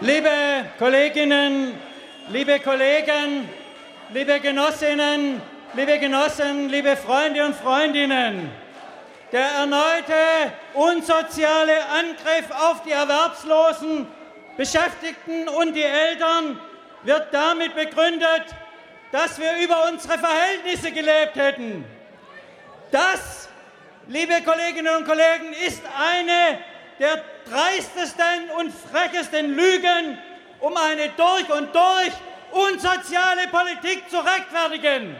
Liebe Kolleginnen, liebe Kollegen, liebe Genossinnen, liebe Genossen, liebe Freunde und Freundinnen, der erneute unsoziale Angriff auf die Erwerbslosen, Beschäftigten und die Eltern wird damit begründet, dass wir über unsere Verhältnisse gelebt hätten. Das, liebe Kolleginnen und Kollegen, ist eine der dreistesten und frechesten Lügen, um eine durch und durch unsoziale Politik zu rechtfertigen.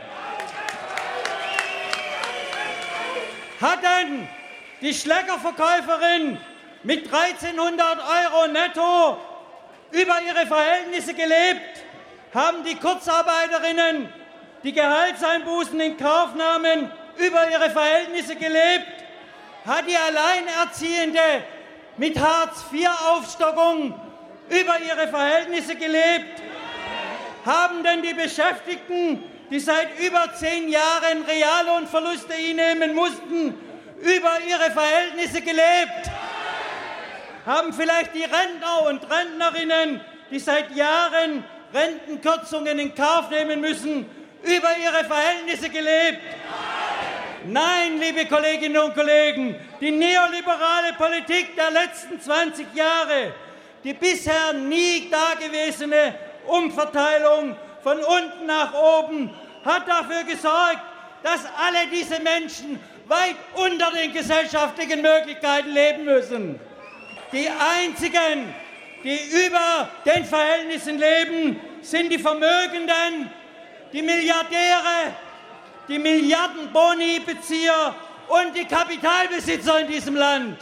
Hat denn die Schleckerverkäuferin mit 1.300 € netto über ihre Verhältnisse gelebt? Haben die Kurzarbeiterinnen, die Gehaltseinbußen in Kauf nahmen, über ihre Verhältnisse gelebt? Hat die Alleinerziehende mit Hartz-IV-Aufstockung über ihre Verhältnisse gelebt? Haben denn die Beschäftigten, die seit über 10 Jahren Reallohnverluste hinnehmen mussten, über ihre Verhältnisse gelebt? Haben vielleicht die Rentner und Rentnerinnen, die seit Jahren Rentenkürzungen in Kauf nehmen müssen, über ihre Verhältnisse gelebt? Nein, liebe Kolleginnen und Kollegen, die neoliberale Politik der letzten 20 Jahre, die bisher nie dagewesene Umverteilung von unten nach oben, hat dafür gesorgt, dass alle diese Menschen weit unter den gesellschaftlichen Möglichkeiten leben müssen. Die einzigen, die über den Verhältnissen leben, sind die Vermögenden, die Milliardäre, die Milliardenboni-Bezieher und die Kapitalbesitzer in diesem Land.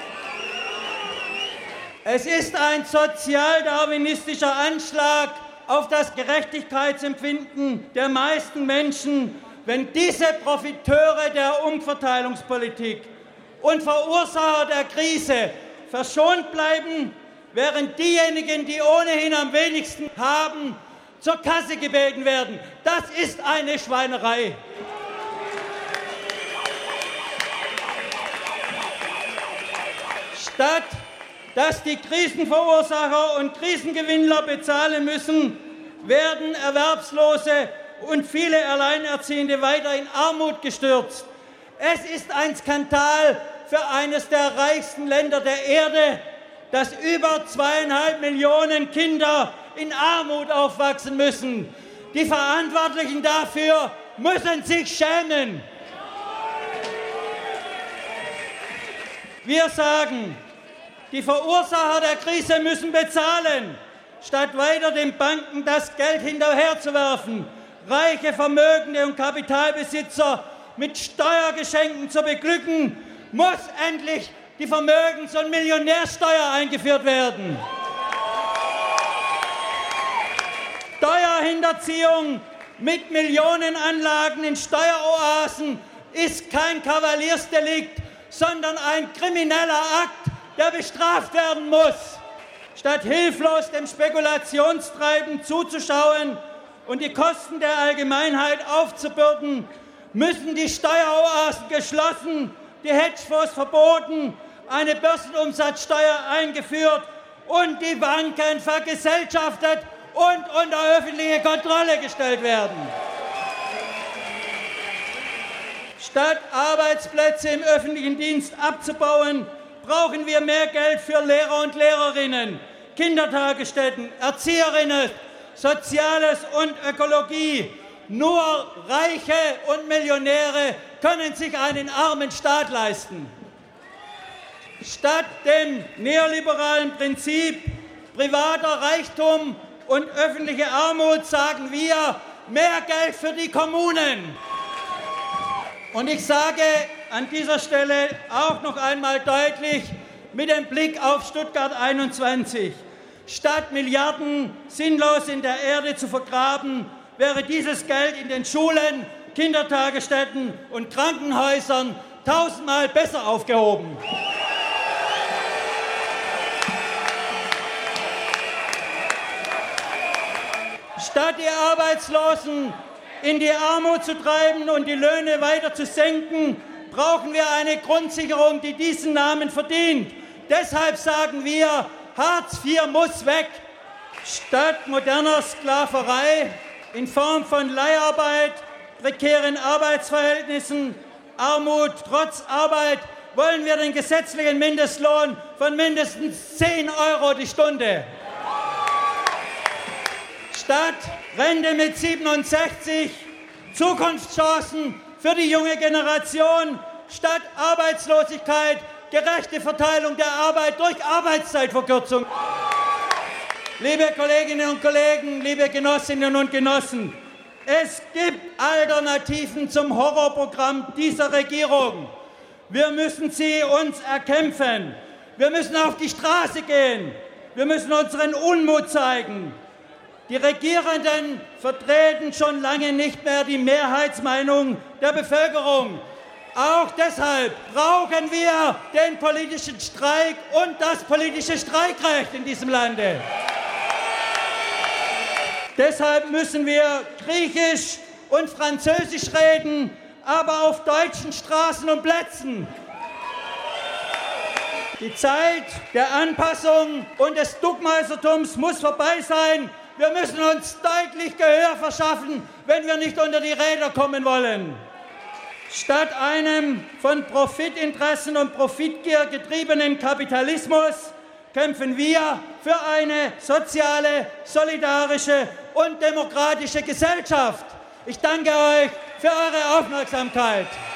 Es ist ein sozialdarwinistischer Anschlag auf das Gerechtigkeitsempfinden der meisten Menschen, wenn diese Profiteure der Umverteilungspolitik und Verursacher der Krise verschont bleiben, während diejenigen, die ohnehin am wenigsten haben, zur Kasse gebeten werden. Das ist eine Schweinerei. Statt dass die Krisenverursacher und Krisengewinnler bezahlen müssen, werden Erwerbslose und viele Alleinerziehende weiter in Armut gestürzt. Es ist ein Skandal für eines der reichsten Länder der Erde, dass über 2,5 Millionen Kinder in Armut aufwachsen müssen. Die Verantwortlichen dafür müssen sich schämen. Wir sagen, die Verursacher der Krise müssen bezahlen, statt weiter den Banken das Geld hinterherzuwerfen, reiche, vermögende und Kapitalbesitzer mit Steuergeschenken zu beglücken, muss endlich die Vermögens- und Millionärsteuer eingeführt werden. Steuerhinterziehung mit Millionenanlagen in Steueroasen ist kein Kavaliersdelikt, sondern ein krimineller Akt, der bestraft werden muss. Statt hilflos dem Spekulationstreiben zuzuschauen und die Kosten der Allgemeinheit aufzubürden, müssen die Steueroasen geschlossen, die Hedgefonds verboten, eine Börsenumsatzsteuer eingeführt und die Banken vergesellschaftet und unter öffentliche Kontrolle gestellt werden. Statt Arbeitsplätze im öffentlichen Dienst abzubauen, brauchen wir mehr Geld für Lehrer und Lehrerinnen, Kindertagesstätten, Erzieherinnen, Soziales und Ökologie. Nur Reiche und Millionäre können sich einen armen Staat leisten. Statt dem neoliberalen Prinzip privater Reichtum und öffentliche Armut sagen wir mehr Geld für die Kommunen. Und ich sage an dieser Stelle auch noch einmal deutlich mit dem Blick auf Stuttgart 21. Statt Milliarden sinnlos in der Erde zu vergraben, wäre dieses Geld in den Schulen, Kindertagesstätten und Krankenhäusern 1000-mal besser aufgehoben. Statt die Arbeitslosen in die Armut zu treiben und die Löhne weiter zu senken, brauchen wir eine Grundsicherung, die diesen Namen verdient. Deshalb sagen wir, Hartz IV muss weg, Statt moderner Sklaverei in Form von Leiharbeit, prekären Arbeitsverhältnissen, Armut trotz Arbeit wollen wir den gesetzlichen Mindestlohn von mindestens 10 € die Stunde. Statt Rente mit 67, Zukunftschancen für die junge Generation, statt Arbeitslosigkeit, gerechte Verteilung der Arbeit durch Arbeitszeitverkürzung. Liebe Kolleginnen und Kollegen, liebe Genossinnen und Genossen, es gibt Alternativen zum Horrorprogramm dieser Regierung. Wir müssen sie uns erkämpfen. Wir müssen auf die Straße gehen. Wir müssen unseren Unmut zeigen. Die Regierenden vertreten schon lange nicht mehr die Mehrheitsmeinung der Bevölkerung. Auch deshalb brauchen wir den politischen Streik und das politische Streikrecht in diesem Lande. Deshalb müssen wir Griechisch und Französisch reden, aber auf deutschen Straßen und Plätzen. Die Zeit der Anpassung und des Duckmeistertums muss vorbei sein. Wir müssen uns deutlich Gehör verschaffen, wenn wir nicht unter die Räder kommen wollen. Statt einem von Profitinteressen und Profitgier getriebenen Kapitalismus kämpfen wir für eine soziale, solidarische und demokratische Gesellschaft. Ich danke euch für eure Aufmerksamkeit.